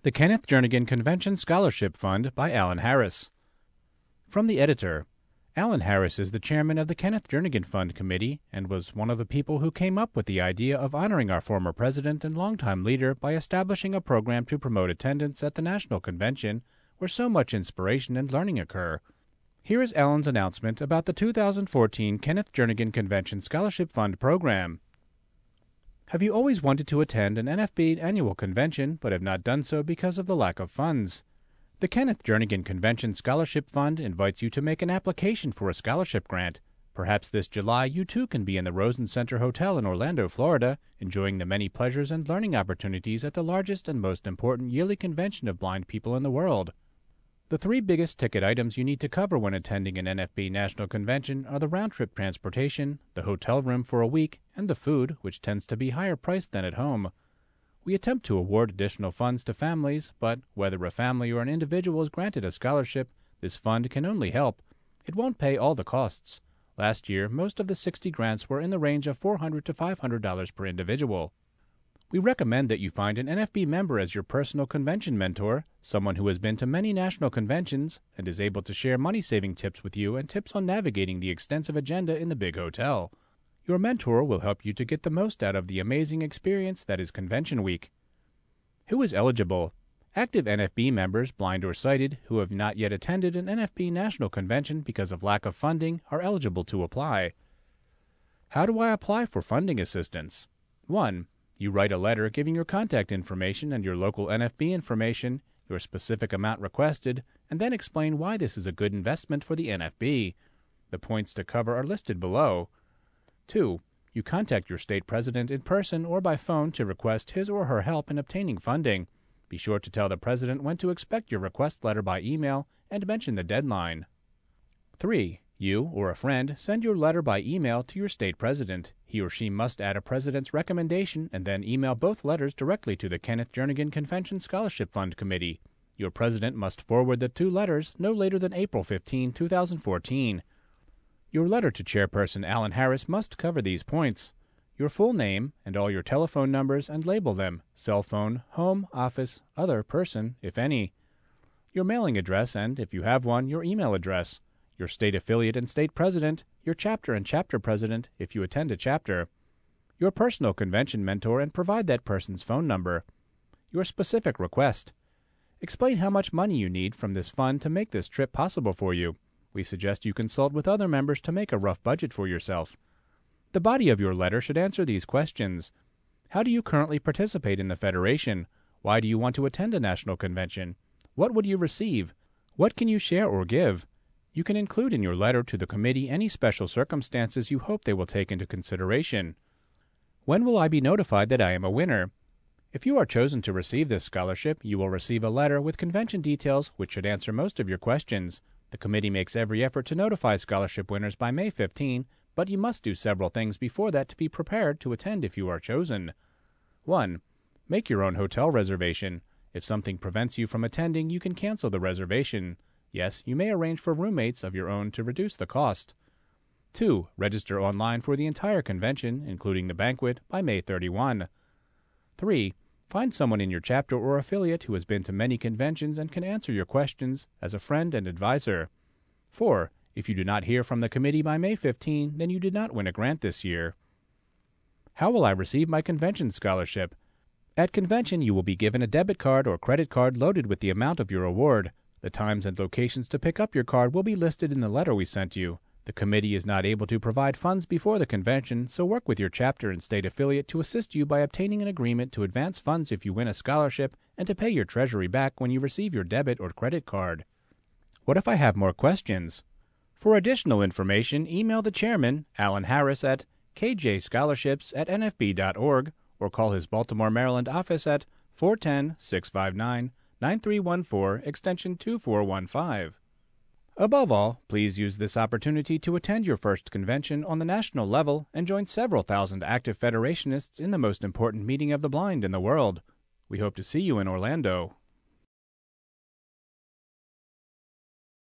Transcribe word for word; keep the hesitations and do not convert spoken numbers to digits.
The Kenneth Jernigan Convention Scholarship Fund by Alan Harris. From the editor, Alan Harris is the chairman of the Kenneth Jernigan Fund Committee and was one of the people who came up with the idea of honoring our former president and longtime leader by establishing a program to promote attendance at the National Convention, where so much inspiration and learning occur. Here is Alan's announcement about the two thousand fourteen Kenneth Jernigan Convention Scholarship Fund program. Have you always wanted to attend an N F B annual convention but have not done so because of the lack of funds? The Kenneth Jernigan Convention Scholarship Fund invites you to make an application for a scholarship grant. Perhaps this July you too can be in the Rosen Center Hotel in Orlando, Florida, enjoying the many pleasures and learning opportunities at the largest and most important yearly convention of blind people in the world. The three biggest ticket items you need to cover when attending an N F B National Convention are the round-trip transportation, the hotel room for a week, and the food, which tends to be higher priced than at home. We attempt to award additional funds to families, but whether a family or an individual is granted a scholarship, this fund can only help. It won't pay all the costs. Last year, most of the sixty grants were in the range of four hundred to five hundred dollars per individual. We recommend that you find an N F B member as your personal convention mentor, someone who has been to many national conventions and is able to share money-saving tips with you and tips on navigating the extensive agenda in the big hotel. Your mentor will help you to get the most out of the amazing experience that is Convention Week. Who is eligible? Active N F B members, blind or sighted, who have not yet attended an N F B national convention because of lack of funding are eligible to apply. How do I apply for funding assistance? one. You write a letter giving your contact information and your local N F B information, your specific amount requested, and then explain why this is a good investment for the N F B. The points to cover are listed below. two. You contact your state president in person or by phone to request his or her help in obtaining funding. Be sure to tell the president when to expect your request letter by email and mention the deadline. three. You or a friend send your letter by email to your state president. He or she must add a president's recommendation and then email both letters directly to the Kenneth Jernigan Convention Scholarship Fund Committee. Your president must forward the two letters no later than April fifteenth, two thousand fourteen. Your letter to Chairperson Alan Harris must cover these points: your full name and all your telephone numbers, and label them cell phone, home, office, other, person, if any. Your mailing address and, if you have one, your email address. Your state affiliate and state president, your chapter and chapter president, if you attend a chapter. Your personal convention mentor and provide that person's phone number. Your specific request. Explain how much money you need from this fund to make this trip possible for you. We suggest you consult with other members to make a rough budget for yourself. The body of your letter should answer these questions. How do you currently participate in the Federation? Why do you want to attend a national convention? What would you receive? What can you share or give? You can include in your letter to the committee any special circumstances you hope they will take into consideration. When will I be notified that I am a winner? If you are chosen to receive this scholarship, you will receive a letter with convention details which should answer most of your questions. The committee makes every effort to notify scholarship winners by May fifteenth, but you must do several things before that to be prepared to attend if you are chosen. one. Make your own hotel reservation. If something prevents you from attending, you can cancel the reservation. Yes, you may arrange for roommates of your own to reduce the cost. two. Register online for the entire convention, including the banquet, by May thirty-first. three. Find someone in your chapter or affiliate who has been to many conventions and can answer your questions as a friend and advisor. four. If you do not hear from the committee by May fifteenth, then you did not win a grant this year. How will I receive my convention scholarship? At convention, you will be given a debit card or credit card loaded with the amount of your award. The times and locations to pick up your card will be listed in the letter we sent you. The committee is not able to provide funds before the convention, so work with your chapter and state affiliate to assist you by obtaining an agreement to advance funds if you win a scholarship and to pay your treasury back when you receive your debit or credit card. What if I have more questions? For additional information, email the chairman, Alan Harris, at k j scholarships at n f b dot org or call his Baltimore, Maryland office at four one zero, six five nine, nine three one four, extension two four one five. Above all, please use this opportunity to attend your first convention on the national level and join several thousand active Federationists in the most important meeting of the blind in the world. We hope to see you in Orlando.